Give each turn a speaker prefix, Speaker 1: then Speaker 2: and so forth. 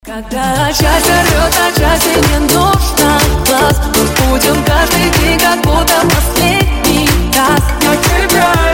Speaker 1: Когда счастье рвет, а счастье не нужно глаз, мы будем каждый день, как будто последний раз. Я тебя